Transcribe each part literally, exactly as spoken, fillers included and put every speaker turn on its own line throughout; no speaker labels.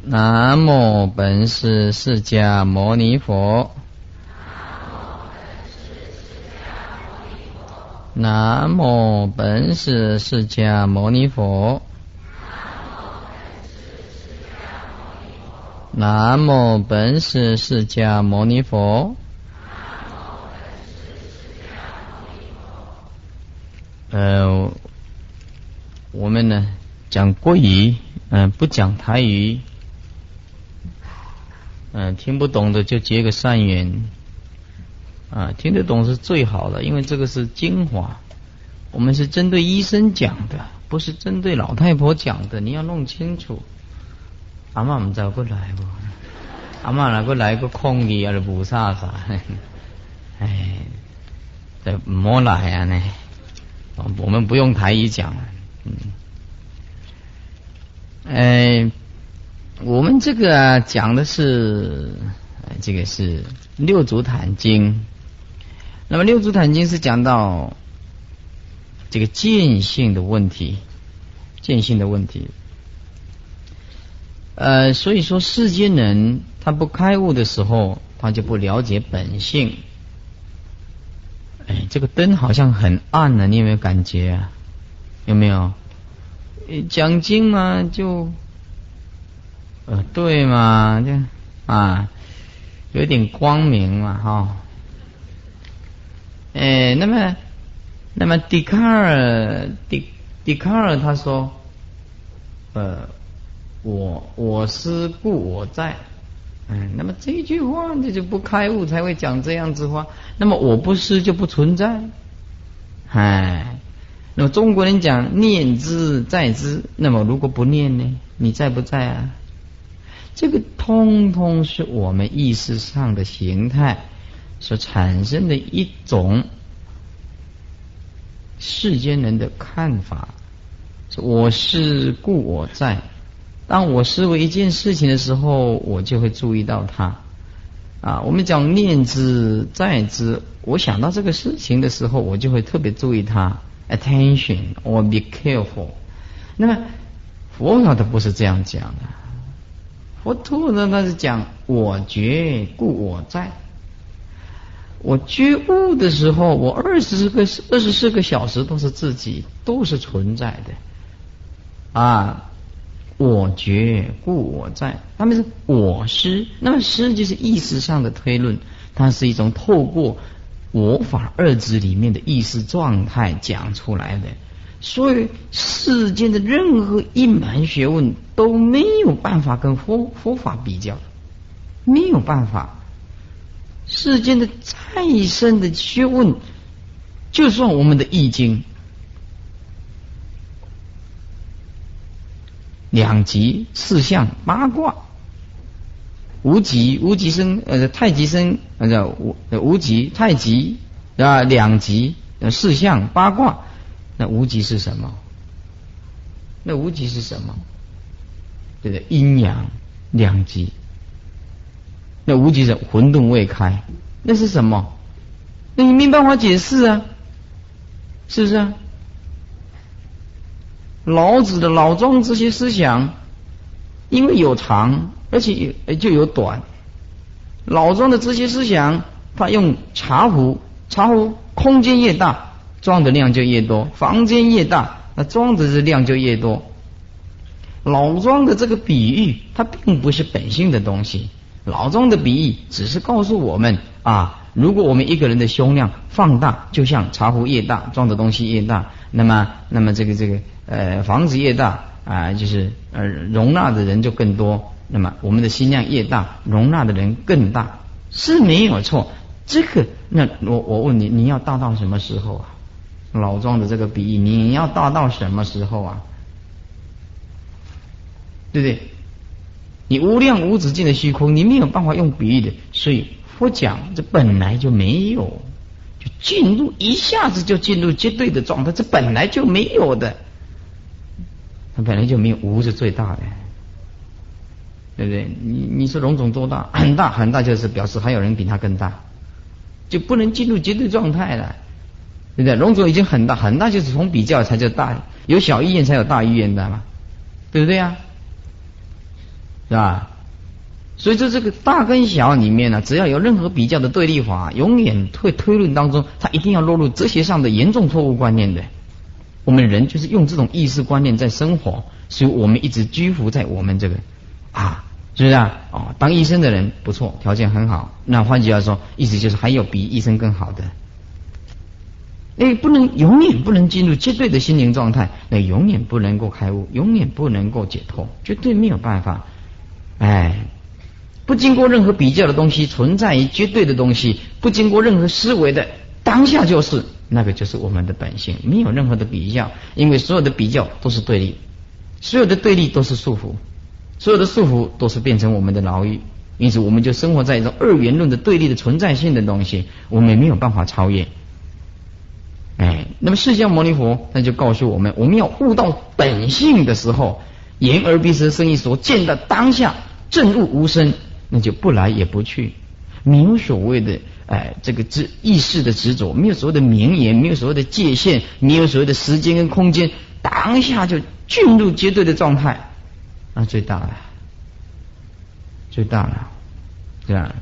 南无本师释迦牟尼佛。南无本师释迦牟尼佛。南无本师释迦牟尼佛。呃，我们呢讲国语，嗯、呃，不讲台语。嗯、呃，听不懂的就结个善缘。啊，听得懂是最好的，因为这个是精华。我们是针对医生讲的，不是针对老太婆讲的，你要弄清楚。阿嬷唔知过来不？阿嬷来过来个空气啊，就不啥啥。哎，这唔好来啊呢。我们不用台语讲。嗯，哎，我们这个、啊、讲的是，这个是六祖坛经。那么六祖坛经是讲到这个见性的问题，见性的问题。呃，所以说世间人他不开悟的时候，他就不了解本性。哎，这个灯好像很暗了、啊，你有没有感觉啊？有没有？讲经嘛，就呃对嘛，就啊有点光明嘛，哈、哦。哎，那么，那么笛卡尔，笛笛卡尔他说，呃，我我思故我在，嗯，那么这一句话这就不开悟才会讲这样子话。那么我不思就不存在，哎，那么中国人讲念之在之，那么如果不念呢，你在不在啊？这个通通是我们意识上的形态所产生的一种世间人的看法，我是故我在。当我思维一件事情的时候，我就会注意到它。啊，我们讲念之在之，我想到这个事情的时候，我就会特别注意它 ，attention or be careful。那么佛法的不是这样讲的，佛陀呢，他是讲我觉故我在。我觉悟的时候，我二十四个二十四个小时都是自己，都是存在的啊。我觉故我在，他们是我思，那么思就是意识上的推论，它是一种透过我法二字里面的意识状态讲出来的。所以世间的任何一门学问都没有办法跟佛佛法比较，没有办法。世间的再深的学问，就算我们的易经两极四象八卦，无极无极生呃太极生呃叫无无极太极啊两极四象八卦，那无极是什么？那无极是什么？对不对？阴阳两极。那无极是混沌未开，那是什么？那你没办法解释啊，是不是啊？老子的老庄这些思想，因为有长，而且就有短。老庄的这些思想，他用茶壶，茶壶空间越大，装的量就越多；房间越大，那装的量就越多。老庄的这个比喻，它并不是本性的东西。老庄的比喻只是告诉我们啊，如果我们一个人的胸量放大，就像茶壶越大，装的东西越大，那么那么这个这个呃房子越大啊，就是呃容纳的人就更多。那么我们的心量越大，容纳的人更大，是没有错。这个那我我问你，你要大到什么时候啊？老庄的这个比喻，你要大到什么时候啊？对不对？你无量无止境的虚空，你没有办法用比喻的，所以佛讲这本来就没有，就进入一下子就进入绝对的状态，这本来就没有的，它本来就没有，无是最大的，对不对？你你说龙种多大？很大很大，就是表示还有人比它更大，就不能进入绝对状态了，对不对？龙种已经很大很大，就是从比较才叫大，有小医院才有大医院的嘛，对不对啊？ 是吧？所以说这个大跟小里面呢，只要有任何比较的对立法，永远会推论当中，它一定要落入哲学上的严重错误观念的。我们人就是用这种意识观念在生活，所以我们一直居服在我们这个啊，是不是啊？哦，当医生的人不错，条件很好。那换句话说，意思就是还有比医生更好的。哎，不能永远不能进入绝对的心灵状态，那永远不能够开悟，永远不能够解脱，绝对没有办法。哎。不经过任何比较的东西，存在于绝对的东西，不经过任何思维的当下就是，那个就是我们的本性，没有任何的比较，因为所有的比较都是对立，所有的对立都是束缚，所有的束缚都是变成我们的牢狱，因此我们就生活在一种二元论的对立的存在性的东西，我们没有办法超越。哎，那么释迦牟尼佛那就告诉我们，我们要悟到本性的时候，眼耳鼻舌身意所见的当下证悟无生，那就不来也不去，没有所谓的哎这个执意识的执着，没有所谓的名言，没有所谓的界限，没有所谓的时间跟空间，当下就进入绝对的状态，那最大了，最大了，这样。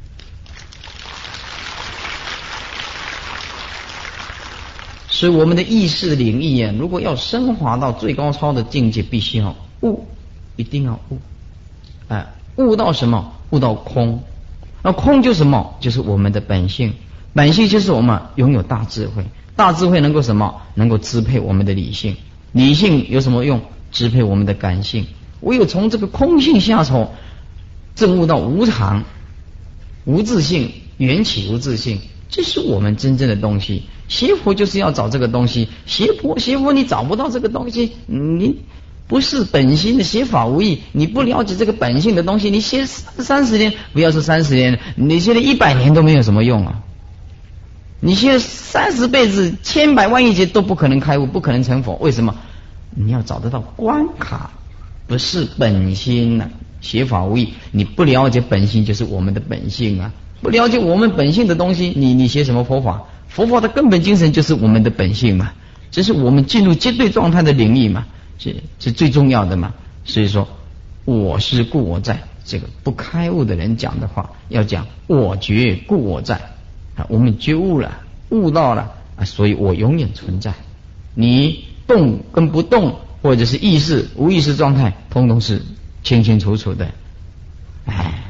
所以我们的意识领域啊，如果要升华到最高超的境界，必须要悟，一定要悟，哎。悟到什么？悟到空。那空就是什么？就是我们的本性。本性就是我们拥有大智慧。大智慧能够什么？能够支配我们的理性。理性有什么用？支配我们的感性。唯有从这个空性下手，证悟到无常、无自性、缘起无自性，这是我们真正的东西。邪佛就是要找这个东西。邪佛，邪佛你找不到这个东西，你不是本心的，学法无益。你不了解这个本性的东西，你学三十年，不要说三十年，你学了一百年都没有什么用啊！你学三十辈子、千百万亿劫都不可能开悟，不可能成佛。为什么？你要找得到关卡，不是本心啊！学法无益，你不了解本性就是我们的本性啊！不了解我们本性的东西，你你学什么佛法？佛法的根本精神就是我们的本性嘛，这是我们进入绝对状态的领域嘛。是是最重要的嘛，所以说我是故我在，这个不开悟的人讲的话，要讲我觉故我在啊，我们觉悟了，悟到了啊，所以我永远存在。你动跟不动，或者是意识无意识状态，通通是清清楚楚的。哎，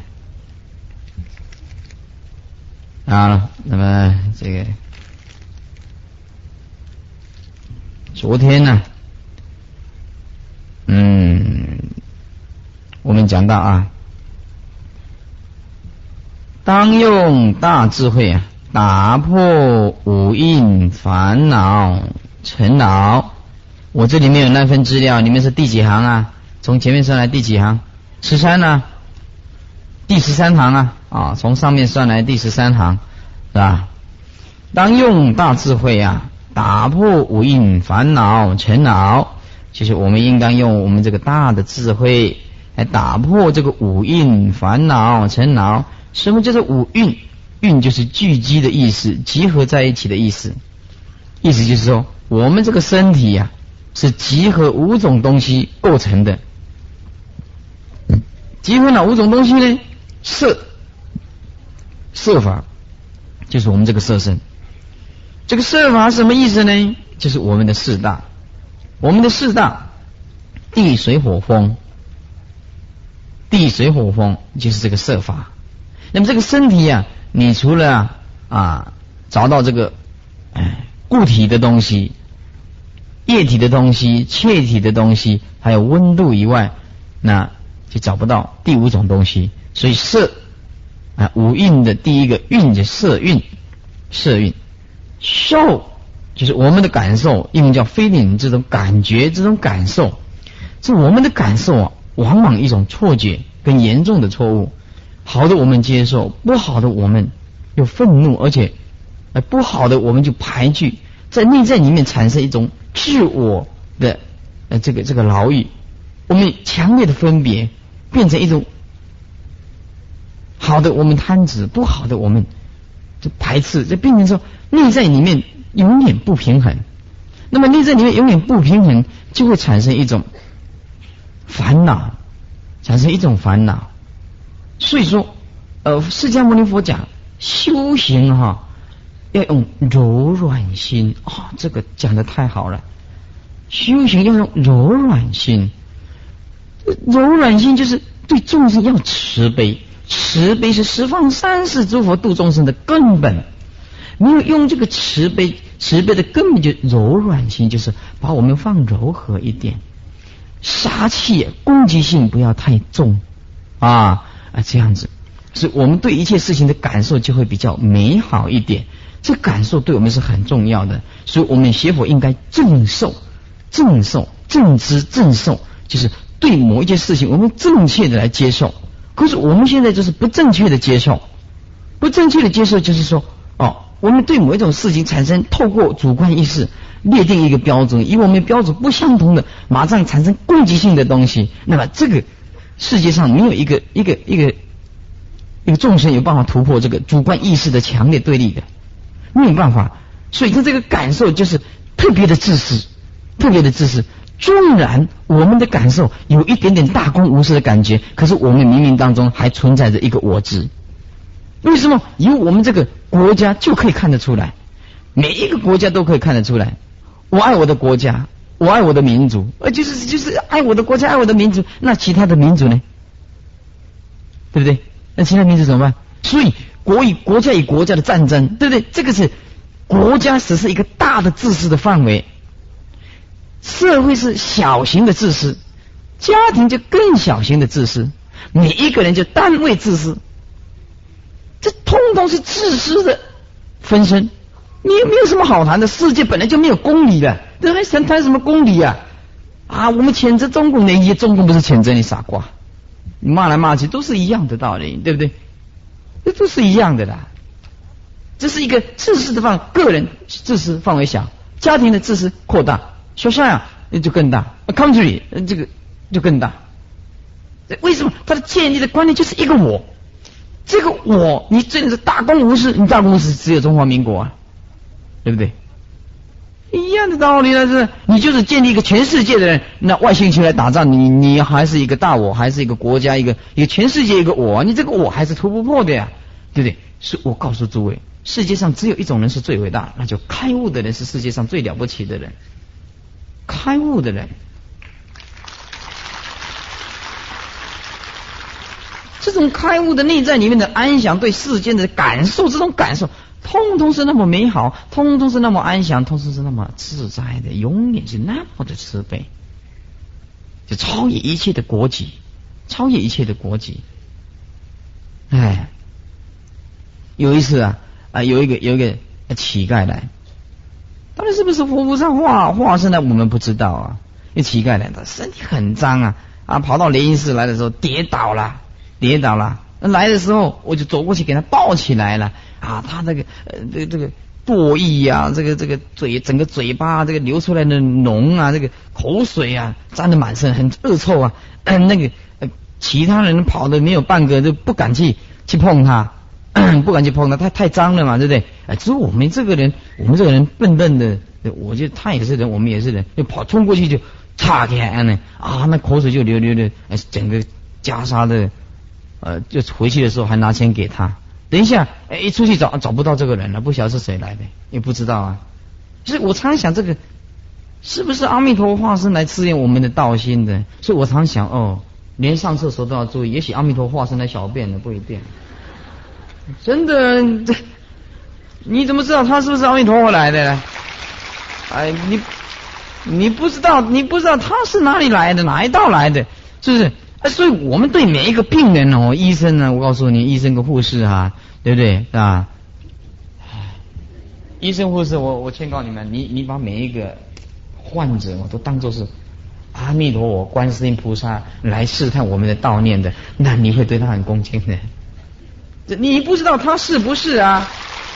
啊，那么这个昨天呢？嗯，我们讲到啊，当用大智慧啊，打破五蕴烦恼尘劳。我这里面有那份资料，你们是第几行啊？从前面算来第几行？十三呢？第十三行啊啊，从上面算来第十三行，是吧？当用大智慧啊，打破五蕴烦恼尘劳。就是我们应当用我们这个大的智慧来打破这个五蕴烦恼尘劳。什么叫做五蕴？蕴就是聚集的意思，集合在一起的意思。意思就是说，我们这个身体呀、啊，是集合五种东西构成的。集合哪五种东西呢？色，色法就是我们这个色身。这个色法什么意思呢？就是我们的四大。我们的四大，地水火风，地水火风就是这个色法。那么这个身体啊，你除了啊找到这个哎固体的东西、液体的东西、气体的东西，还有温度以外，那就找不到第五种东西。所以色啊五蕴的第一个蕴就色蕴，色蕴受。就是我们的感受，英文叫 feeling， 这种感觉，这种感受，这我们的感受啊，往往一种错觉跟严重的错误。好的我们接受，不好的我们又愤怒，而且呃不好的我们就排拒，在内在里面产生一种自我的呃这个这个牢狱。我们强烈的分别，变成一种好的我们贪执，不好的我们就排斥，就变成说内在里面永远不平衡。那么内在里面永远不平衡，就会产生一种烦恼， 产生一种烦恼。所以说，呃，释迦牟尼佛讲修行哈，要用柔软心啊、哦，这个讲得太好了。修行要用柔软心，柔软心就是对众生要慈悲，慈悲是十方三世诸佛度众生的根本。没有用这个慈悲，慈悲的根本就柔软心，就是把我们放柔和一点，杀气攻击性不要太重啊啊，这样子，所以我们对一切事情的感受就会比较美好一点。这感受对我们是很重要的，所以我们学佛应该正受。正受、正知、正受，就是对某一件事情我们正确的来接受。可是我们现在就是不正确的接受，不正确的接受就是说，哦，我们对某一种事情产生透过主观意识列定一个标准，以我们标准不相同的，马上产生攻击性的东西。那么这个世界上没有一个一个一个一个众生有办法突破这个主观意识的强烈对立的，没有办法。所以他这个感受就是特别的自私。特别的自私，纵然我们的感受有一点点大公无私的感觉，可是我们冥冥当中还存在着一个我执。为什么？由我们这个国家就可以看得出来，每一个国家都可以看得出来。我爱我的国家，我爱我的民族，呃，就是就是爱我的国家，爱我的民族。那其他的民族呢？对不对？那其他民族怎么办？所以国与国家与国家的战争，对不对？这个是国家只是一个大的自私的范围。社会是小型的自私，家庭就更小型的自私，每一个人就单位自私，这通通是自私的分身。你有没有什么好谈的？世界本来就没有公理的，这还想谈什么公理啊？啊，我们谴责中共的，也中共不是谴责你傻瓜，你骂来骂去都是一样的道理，对不对？这都是一样的啦。这是一个自私的范，个人自私范围小，家庭的自私扩大。学校啊，就更大 ；country 这个就更大。为什么？它的建立的观念就是一个我，这个我，你真的是大公无私，你大公无私只有中华民国啊，对不对？一样的道理了，是你就是建立一个全世界的人，那外星球来打仗，你你还是一个大我，还是一个国家，一个一个全世界一个我，你这个我还是突不破的呀，对不对？是我告诉诸位，世界上只有一种人是最伟大，那就开悟的人是世界上最了不起的人。开悟的人，这种开悟的内在里面的安详，对世间的感受，这种感受通通是那么美好，通通是那么安详，通通是那么自在的，永远是那么的慈悲，就超越一切的国籍，超越一切的国籍。哎，有一次啊啊，有一个有一个乞丐来。到底是不是佛菩萨化化身呢？我们不知道啊。一乞丐来的，身体很脏啊啊！跑到莲因寺来的时候跌倒了，跌倒了。来的时候我就走过去给他抱起来了啊！他这个呃这个这个唾液啊，这个这个嘴整个嘴巴这个流出来的脓啊，这个口水啊沾得满身，很恶臭啊。嗯、那个呃其他人跑的没有半个都不敢去去碰他。不敢去碰他，他太脏了嘛，对不对？哎，只有我们这个人，我们这个人笨笨的，我觉得他也是人，我们也是人，就跑冲过去就擦开呢，啊，那口水就流流的，哎，整个袈裟的，呃，就回去的时候还拿钱给他。等一下，哎，一出去找找不到这个人了，不晓得是谁来的，也不知道啊。所以我常想，这个是不是阿弥陀佛化身来试验我们的道心的？所以我常想，哦，连上厕所都要注意，也许阿弥陀佛化身来小便的，不一定。真的，这你怎么知道他是不是阿弥陀佛来的？哎，你你不知道，你不知道他是哪里来的，哪一道来的，是不是？哎，所以我们对每一个病人哦，医生呢，我告诉你，医生跟护士啊，对不对啊？医生护士，我我劝告你们，你你把每一个患者我都当作是阿弥陀佛、观世音菩萨来试探我们的悼念的，那你会对他很恭敬的。你不知道他是不是啊？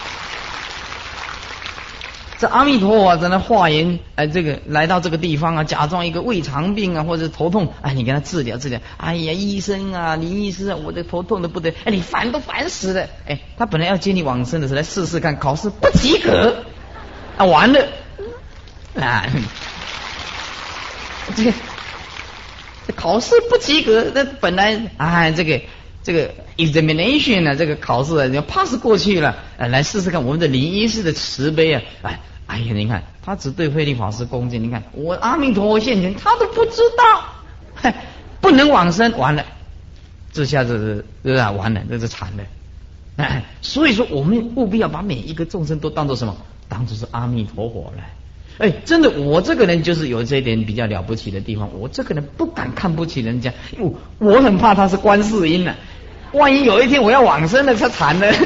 这阿弥陀佛在那化缘，哎，这个来到这个地方啊，假装一个胃肠病啊，或者头痛，哎，你给他治疗治疗。哎呀，医生啊，林医师啊，我的头痛的不得，哎，你烦都烦死了。哎，他本来要接你往生的时候来试试看，考试不及格，啊，完了，啊，这个考试不及格，那本来哎这个这个 examination 呢、啊，这个考试啊，要 pass 过去了，呃，来试试看我们的灵医师的慈悲啊，哎哎呀，你看他只对慧令法师恭敬，你看我阿弥陀佛现前，他都不知道，嘿，不能往生，完了，这下子是啊，完了，这是惨了。哎，所以说我们务必要把每一个众生都当作什么？当作是阿弥陀佛来。哎，真的，我这个人就是有这一点比较了不起的地方。我这个人不敢看不起人家，我我很怕他是观世音呢、啊。万一有一天我要往生了，他惨了。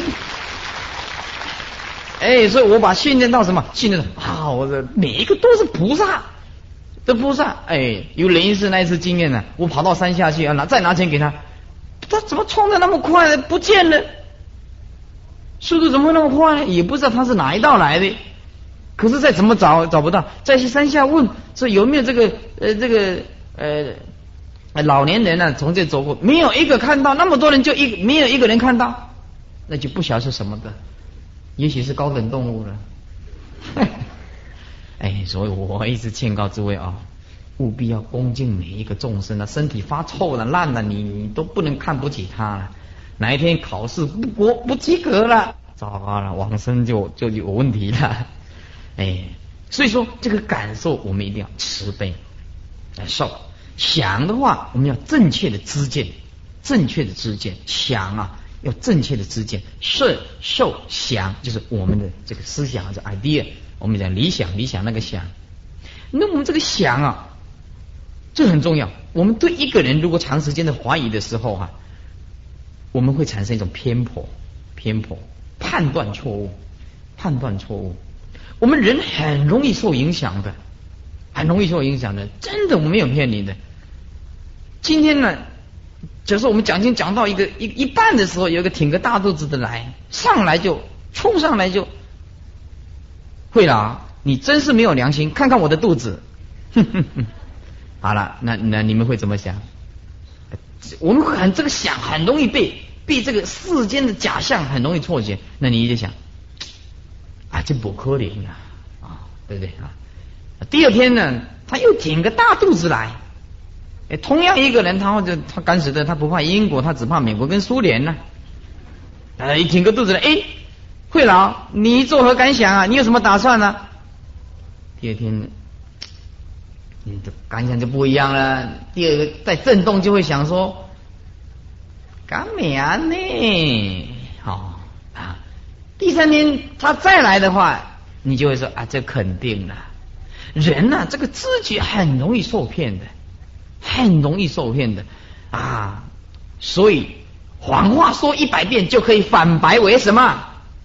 哎，所以我把训练到什么？训练到啊，我的每一个都是菩萨，这菩萨。哎，有灵医师那一次经验呢、啊，我跑到山下去啊，拿再拿钱给他，他怎么冲得那么快呢？不见了。速度怎么会那么快呢？也不知道他是哪一道来的，可是再怎么找找不到，再去山下问说有没有这个呃这个呃老年人啊从这走过，没有一个看到，那么多人就一没有一个人看到，那就不晓得是什么的，也许是高等动物了。哎，所以我一直劝告诸位啊，务必要恭敬每一个众生啊，身体发臭了烂了，你你都不能看不起他了。哪一天考试不过不及格了，糟糕了，往生就就有问题了。哎，所以说这个感受我们一定要慈悲来受。想的话，我们要正确的知见，正确的知见。想啊，要正确的知见。受受想就是我们的这个思想，这 idea。我们讲理想，理想那个想。那我们这个想啊，这很重要。我们对一个人如果长时间的怀疑的时候啊。我们会产生一种偏颇，偏颇，判断错误，判断错误。我们人很容易受影响的，很容易受影响的，真的我没有骗你的。今天呢，假设我们讲经讲到一个一一半的时候，有一个挺个大肚子的来，上来就冲上来就，会了，你真是没有良心，看看我的肚子，哼哼哼。好了，那那你们会怎么想？我们很这个想很容易被被这个世间的假象很容易错觉，那你就想啊，这不可能啊，啊，对不对啊？第二天呢，他又挺个大肚子来，哎，同样一个人，他或者他敢死的，他不怕英国，他只怕美国跟苏联呢、啊。哎，挺个肚子来，哎，慧老，你作何感想啊？你有什么打算呢、啊？第二天。你的感想就不一样了。第二个在震动就会想说，干咩啊呢？好、哦、啊。第三天他再来的话，你就会说啊，这肯定了。人啊，这个知觉很容易受骗的，很容易受骗的啊。所以谎话说一百遍就可以反白为什么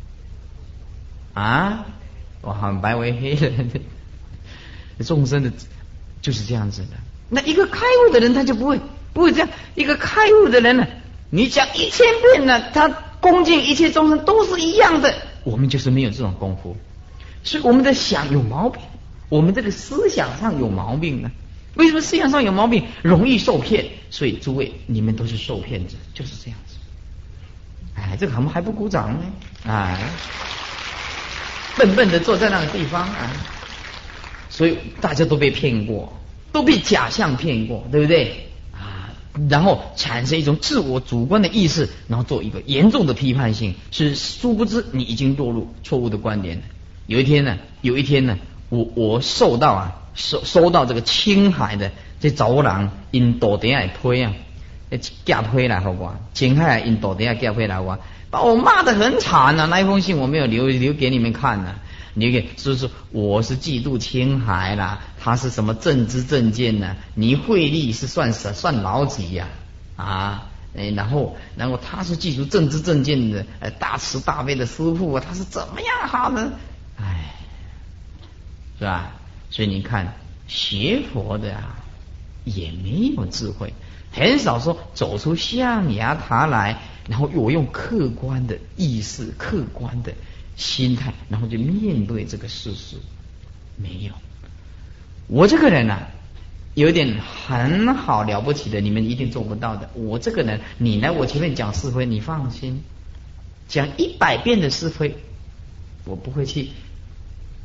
啊？我反白为黑人，众生的。就是这样子的。那一个开悟的人，他就不会不会这样。一个开悟的人呢，你讲一千遍呢，他恭敬一切众生都是一样的。我们就是没有这种功夫，所以我们的想有毛病，我们这个思想上有毛病呢。为什么思想上有毛病？容易受骗。所以诸位，你们都是受骗者，就是这样子。哎，这个我们还不鼓掌呢？哎，笨笨的坐在那个地方啊。所以大家都被骗过，都被假象骗过，对不对啊？然后产生一种自我主观的意识，然后做一个严重的批判性，是殊不知你已经落入错误的观点了。有一天呢，有一天呢，我我受到啊收收到这个青海的这走廊印度底下推啊，夹推来好吧？青海印度底下夹推来哇，把我骂得很惨啊！那一封信我没有留留给你们看呢、啊。你给说说，我是嫉妒青海啦，他是什么政治政见呢？你慧力是算什算老几呀、啊？啊，哎，然后然后他是记住政治政见的，呃，大慈大悲的师父啊，他是怎么样好呢？哎，是吧？所以你看，学佛的啊，也没有智慧，很少说走出象牙塔来，然后我用客观的意识、客观的心态，然后就面对这个事实。没有，我这个人啊，有点很好了不起的，你们一定做不到的。我这个人，你来我前面讲是非，你放心，讲一百遍的是非，我不会去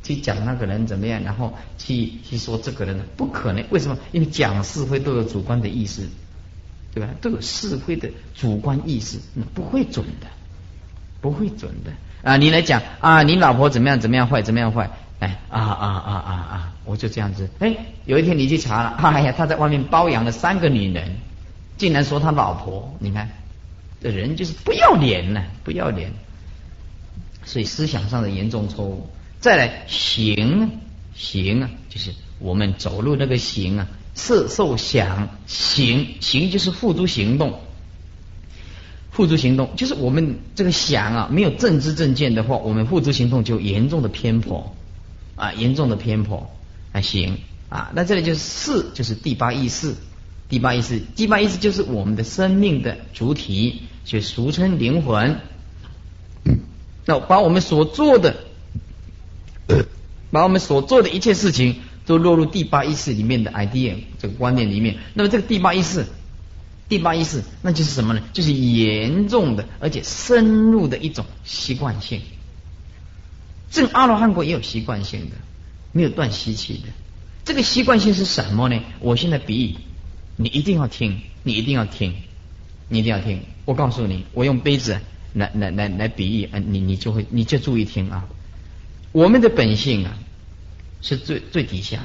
去讲那个人怎么样，然后去去说这个人不可能。为什么？因为讲是非都有主观的意思，对吧？都有是非的主观意识，那不会准的，不会准的啊！你来讲啊，你老婆怎么样怎么样坏，怎么样坏？哎啊啊啊啊啊！我就这样子。哎，有一天你去查了，哎呀，他在外面包养了三个女人，竟然说他老婆，你看这人就是不要脸呢，不要脸。所以思想上的严重错误。再来行行啊，就是我们走路那个行啊，色受想行行就是付诸行动，付诸行动就是我们这个想啊，没有正知正见的话，我们付诸行动就严重的偏颇啊，严重的偏颇啊行啊。那这里就是识，就是第八意识，第八意识，第八意识就是我们的生命的主体，就俗称灵魂。那把我们所做的。把我们所做的一切事情都落入第八意识里面的 idea 这个观念里面。那么这个第八意识，第八意识那就是什么呢？就是严重的而且深入的一种习惯性。证阿罗汉果也有习惯性的，没有断习气的。这个习惯性是什么呢？我现在比喻，你一定要听，你一定要听，你一定要听。我告诉你，我用杯子来来来来比喻，你你就会你就注意听啊。我们的本性啊，是最最底下的。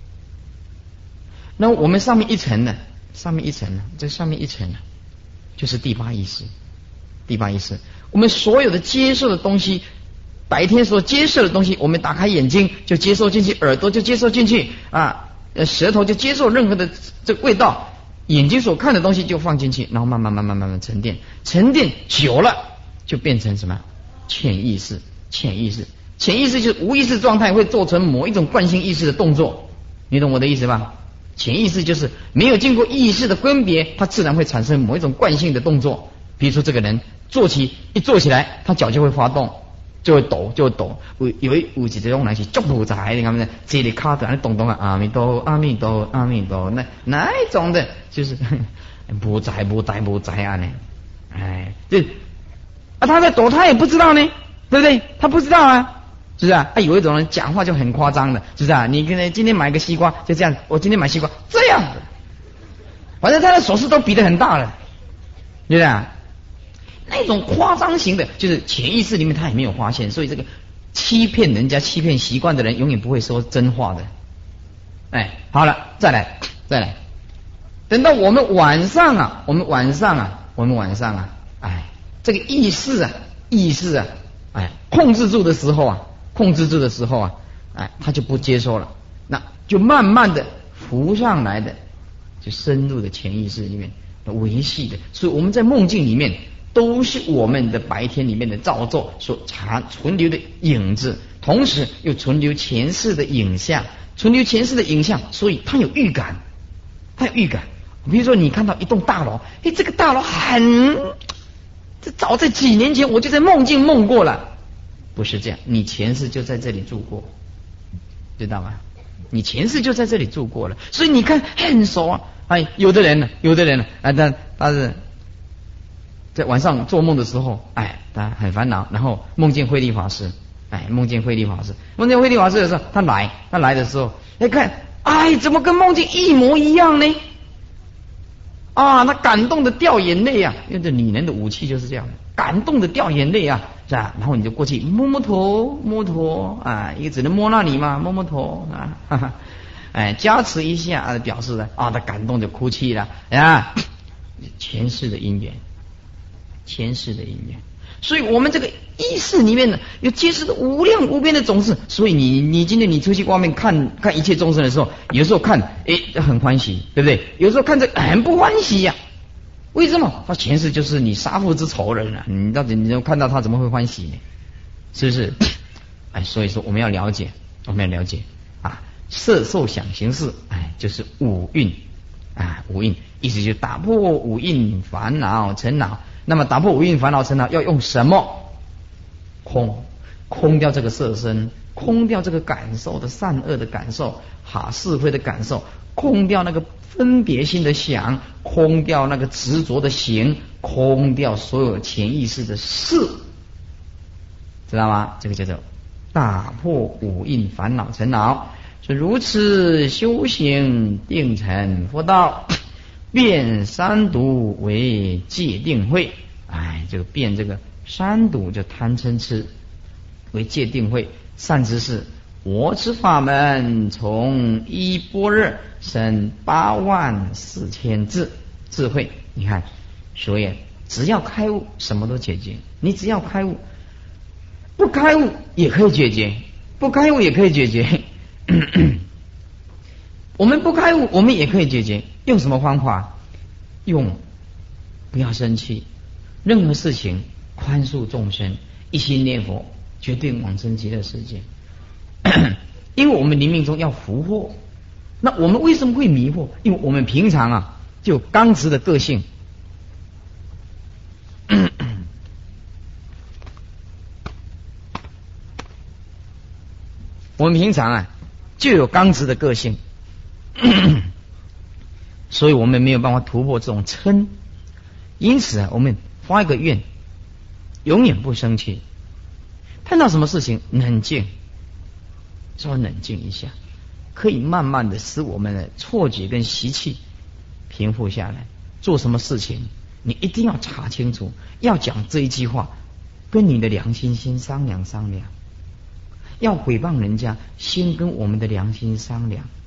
那我们上面一层呢，上面一层呢，这上面一层呢，就是第八意识。第八意识，我们所有的接受的东西，白天所接受的东西，我们打开眼睛就接受进去，耳朵就接受进去啊，舌头就接受任何的这个味道，眼睛所看的东西就放进去，然后慢慢慢慢慢慢沉淀，沉淀久了就变成什么？潜意识，潜意识。潜意识就是无意识状态会做成某一种惯性意识的动作，你懂我的意思吧？潜意识就是没有经过意识的分别，它自然会产生某一种惯性的动作。比如说这个人坐起，一坐起来，他脚就会发动，就会抖，就会抖。有有一有几种人是足不在，你看没？这里卡在那咚咚啊，阿弥陀阿弥陀阿弥陀，那哪一种的，就是不在不在不在啊呢？哎，就啊他在抖，他也不知道呢，对不对？他不知道啊。是不是啊？啊，有一种人讲话就很夸张的，是不是啊？你可能今天买个西瓜，就这样，我今天买西瓜这样的，反正他的手势都比得很大了，对不对啊？那种夸张型的，就是潜意识里面他也没有发现，所以这个欺骗人家、欺骗习惯的人，永远不会说真话的。哎，好了，再来，再来，等到我们晚上啊，我们晚上啊，我们晚上啊，哎，这个意识啊，意识啊，哎，控制住的时候啊。控制住的时候啊，哎，他就不接受了，那就慢慢的浮上来的，就深入的潜意识里面维系的。所以我们在梦境里面都是我们的白天里面的造作所残存留的影子，同时又存留前世的影像，存留前世的影像，所以他有预感，他有预感。比如说你看到一栋大楼，哎，这个大楼很，这早在几年前我就在梦境梦过了。不是这样，你前世就在这里住过，知道吗？你前世就在这里住过了，所以你看很熟啊。哎，有的人呢，有的人呢，啊，他他是在晚上做梦的时候，哎，他很烦恼，然后梦见慧律法师，哎，梦见慧律法师，梦见慧律法师的时候，他来，他来的时候，哎，看，哎，怎么跟梦境一模一样呢？啊，他感动的掉眼泪啊，因为这女人的武器就是这样的，感动的掉眼泪啊。是吧？然后你就过去摸摸头，摸头啊，也只能摸那里嘛，摸摸头啊，哈哈，哎，加持一下，啊、表示的啊，他感动就哭泣了啊，前世的因缘，前世的因缘，所以我们这个意识里面呢，有揭示的无量无边的种子，所以你你今天你出去外面看看一切众生的时候，有时候看诶很欢喜，对不对？有时候看着很不欢喜呀、啊。为什么？他前世就是你杀父之仇人啊！你到底你看到他怎么会欢喜呢？是不是？哎，所以说我们要了解，我们要了解啊，色受想行识，哎，就是五蕴啊，五蕴，意思就打破五蕴烦恼尘恼。那么打破五蕴烦恼尘恼要用什么？空，空掉这个色身，空掉这个感受的善恶的感受，哈是非的感受，空掉那个分别心的想，空掉那个执着的行，空掉所有潜意识的事，知道吗？这个叫做打破五蕴烦恼尘恼，是如此修行定成佛道，变三毒为戒定慧。哎，这个变这个三毒就贪嗔痴为戒定慧。善知识，我之法门从一般若生八万四千智智慧。你看，所以只要开悟，什么都解决。你只要开悟，不开悟也可以解决，不开悟也可以解决。我们不开悟，我们也可以解决。用什么方法？用不要生气，任何事情宽恕众生，一心念佛，决定往生极乐世界。因为我们临命中要福祸，那我们为什么会迷惑？因为我们平常啊就刚直的个性。我们平常啊就有刚直的个性，所以我们没有办法突破这种嗔。因此啊，我们发一个愿，永远不生气。碰到什么事情冷静，稍微冷静一下，可以慢慢的使我们的错觉跟习气平复下来。做什么事情你一定要查清楚，要讲这一句话跟你的良心先商量商量，要诽谤人家先跟我们的良心商量。